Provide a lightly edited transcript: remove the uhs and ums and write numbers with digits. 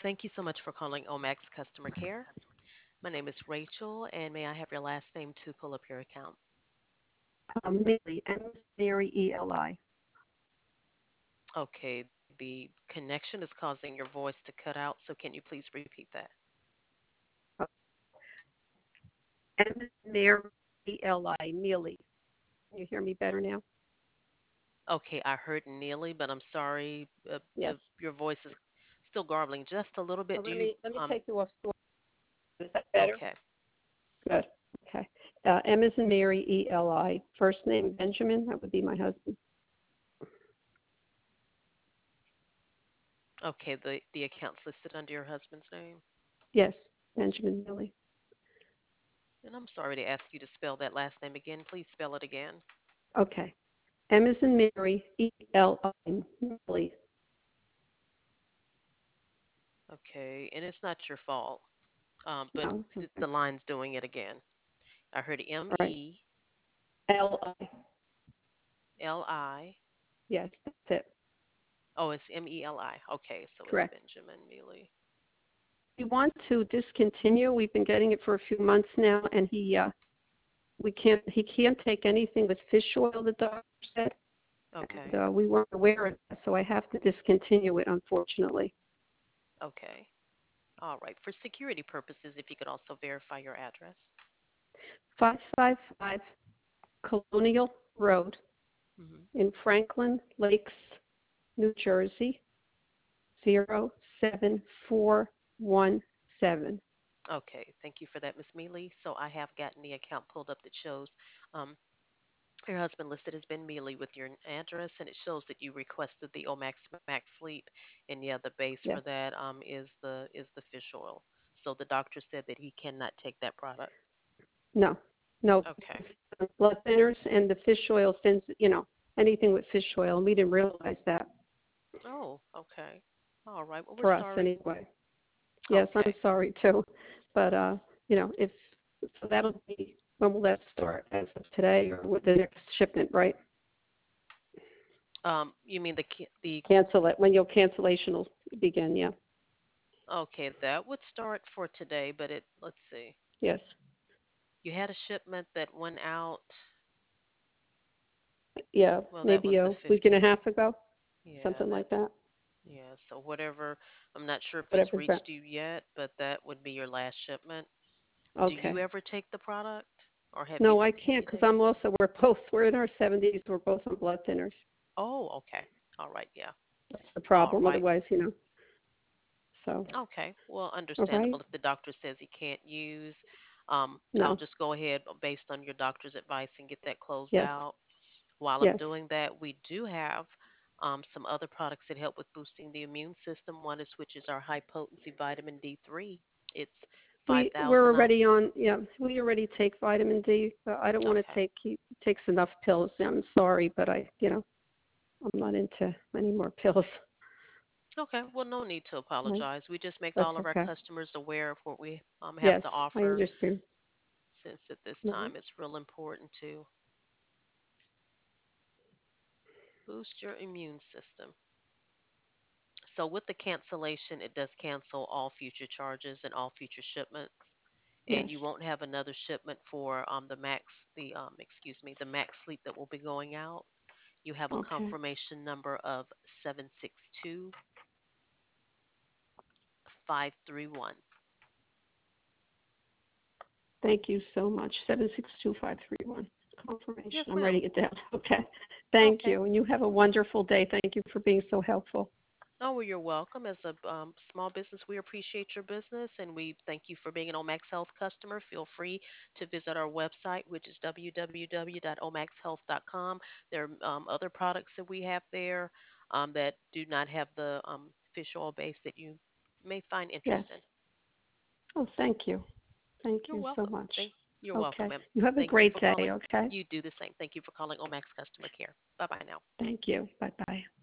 Thank you so much for calling Omax Customer Care. My name is Rachel, and may I have your last name to pull up your account? Millie, Mary, Eli. Okay, the connection is causing your voice to cut out, so can you please repeat that? Mary, Neely. Can you hear me better now? Okay, I heard Neely, but I'm sorry, Yes. your voice is still garbling just a little bit. So Do let you, me let me take you off. Is that better? okay, Good. Okay. M is in Mary, Eli. First name Benjamin. That would be my husband. okay, the account's listed under your husband's name. Yes, Benjamin Millie. And I'm sorry to ask you to spell that last name again. Please spell it again. Okay. M is in Mary, Eli. Millie. Okay, and it's not your fault, but No. the Okay. line's doing it again. I heard M All right. E Li. Li. Yes, that's it. Oh, it's Meli. Okay, so it's Correct. Benjamin Mealy. We want to discontinue. We've been getting it for a few months now, and he can't take anything with fish oil. The doctor said, and Okay, we weren't aware of that, so I have to discontinue it, unfortunately. okay. All right. For security purposes, if you could also verify your address. 555 Colonial Road Hmm. in Franklin Lakes, New Jersey, 07417. Okay, thank you for that, Miss Mealy. So I have gotten the account pulled up that shows um, your husband listed as Ben Mealy with your address, and it shows that you requested the Omax Max Sleep, and yeah, the base for Yes. that is the fish oil. So the doctor said that he cannot take that product. No, no, Okay. blood thinners and the fish oil thins, anything with fish oil, and we didn't realize that Oh, okay. All right. Well, we're for us sorry. anyway. Yes, I'm Okay. sorry too, but if so, that'll be when will that start? As of today or with the next shipment, right? You mean the Cancel it when your cancellation will begin. Yeah. okay, that would start for today, but let's see. Yes. You had a shipment that went out, Yeah. well, that was Maybe the a week and a 15th. half ago, Yeah, something like that's that. yeah, so whatever, I'm not sure if it's Whatever's reached that. you yet, but that would be your last shipment. Do you Okay. ever take the product or No, I have can't you because taken? we're in our 70s. We're both on blood thinners. Oh, okay. All right, yeah. That's the All problem. right. Otherwise, so, Okay. Well, all right. understandable if the doctor says he can't use. I'll No. just go ahead based on your doctor's advice and get that closed Yes. out. While I'm Yes. doing that, we do have some other products that help with boosting the immune system. One is which is our high potency vitamin D3. It's We're 5,000 on. already on. Yeah, we already take vitamin D. But I don't want to Okay. take. He takes enough pills. I'm sorry, but I'm not into any more pills. Okay. Well, no need to Right? apologize. We just make That's all of our okay. customers aware of what we have Yes, to I offer, understand. since at this Right. time it's real important to boost your immune system. So with the cancellation, it does cancel all future charges and all future shipments, Yes. and you won't have another shipment for the Max Sleep that will be going out. You have a Okay. confirmation number of 762531. Thank you so much. 762-531. Yes, Confirmation. I'm ma'am. writing it down. Okay. Thank Okay. you. And you have a wonderful day. Thank you for being so helpful. Oh, well, you're welcome. As a small business, we appreciate your business and we thank you for being an Omax Health customer. Feel free to visit our website, which is www.omaxhealth.com. There are other products that we have there that do not have the fish oil base that you may find Yes. interesting. Oh, thank you. Thank You're you so welcome. much. You're welcome, Okay. ma'am. You have a Thank you great for day, calling. okay? You do the same. Thank you for calling Omax Customer Care. Bye bye now. Thank you. Bye-bye.